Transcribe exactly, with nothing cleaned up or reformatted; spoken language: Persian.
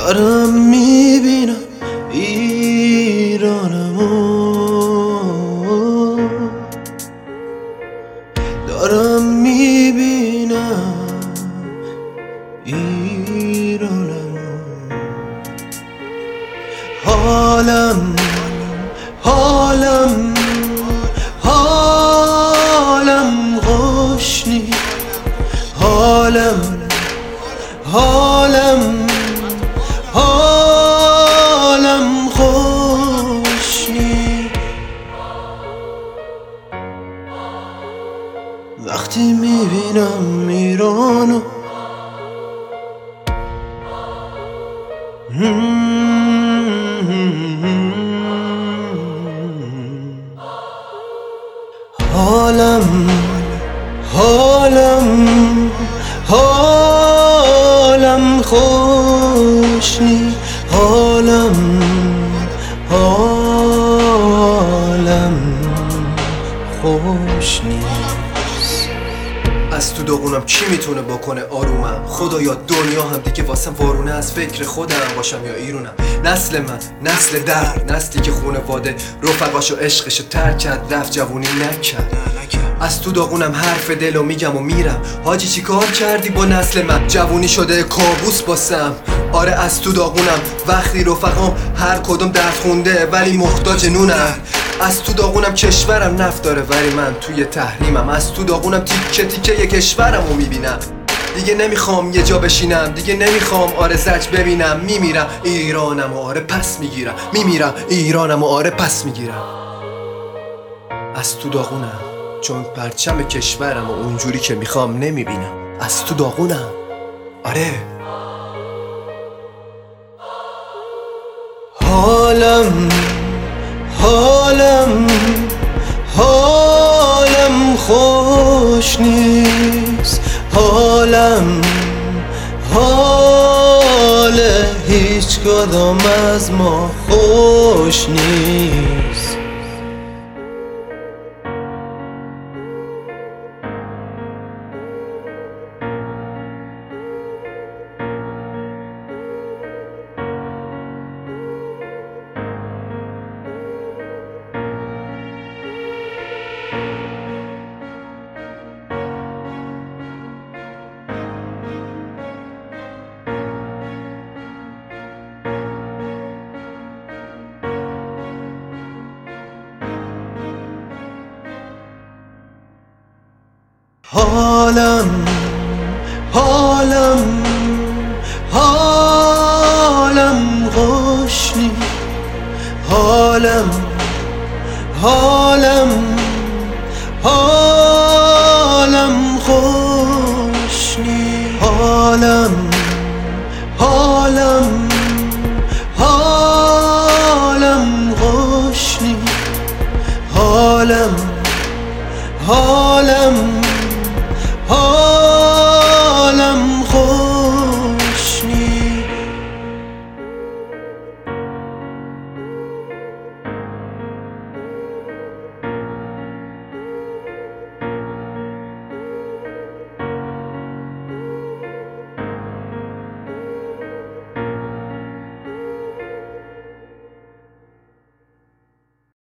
دارم میبینم ایرانمو، دارم میبینم ایرانمو. حالم حالم حالم خوش نی، حالم حالم حالم خوش نی. وقتی میبینم ایرانو حالم حالم حالم خوش نی، حالم حالم خوش نیست. از تو داغونم کی میتونه بکنه آرومم؟ خدایا دنیا هم دیگه واسم وارونه، از فکر خودم باشم یا ایرونم. نسل من نسل درد، نسلی که خونواده رفقاشو عشقشو ترک کرد، رفت جوونی نکرد. از تو داغونم حرف دلو میگم و میرم. حاجی چی کار کردی با نسل من؟ جوونی شده کابوس باسم. آره از تو داغونم وقتی رفقام هر کدوم درد خونده ولی محتاج نونم. از تو داغونم کشورم نفت داره ولی من توی تحریمم. از تو داغونم تیکه تیکه کشورمو میبینم. دیگه نمیخوام یه جا بشینم، دیگه نمیخوام آره زج ببینم. میمیرم ایرانم و آره پس میگیرم، میمیرم ایرانم و آره پس میگیرم. از تو داغونم چون پرچم کشورم و اونجوری که میخوام نمیبینم. از تو داغونم آره. حالم حالم حالم خوش نیست، حالم حال هیچ کدام از ما خوش نیست. حالم حالم حالم خوش نی، حالم حالم حالم خوش نی، حالم حالم